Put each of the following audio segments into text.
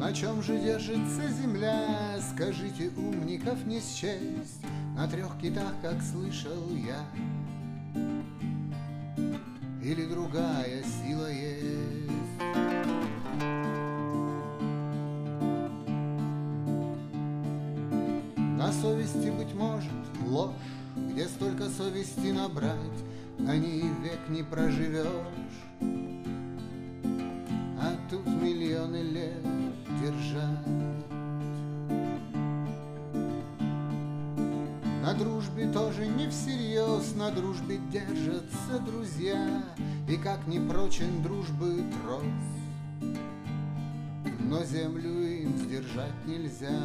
На чем же держится земля? Скажите, умников не счесть. На 3 китах, как слышал я. Или другая сила есть? На совести, быть может, ложь, где столько совести набрать, на ней век не проживешь, а тут миллионы лет держать. На дружбе тоже не всерьез, на дружбе держатся друзья, и как не прочен дружбы трос, но землю им сдержать нельзя.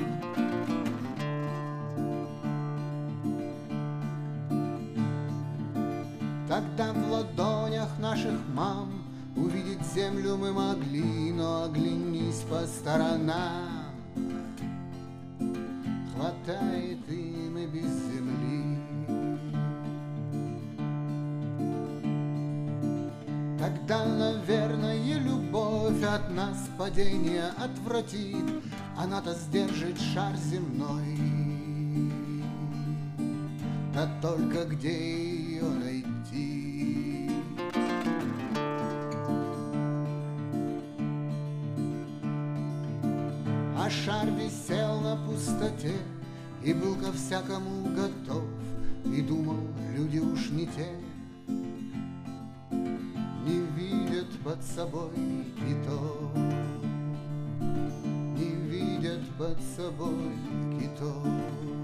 Тогда в ладонях наших мам увидеть землю мы могли, но оглянись по сторонам, хватает им и без земли. Тогда, наверное, любовь от нас падение отвратит, она-то сдержит шар земной. Да только где ее найти? А шар висел на пустоте и был ко всякому готов, и думал, люди уж не те, не видят под собой китов, не видят под собой китов.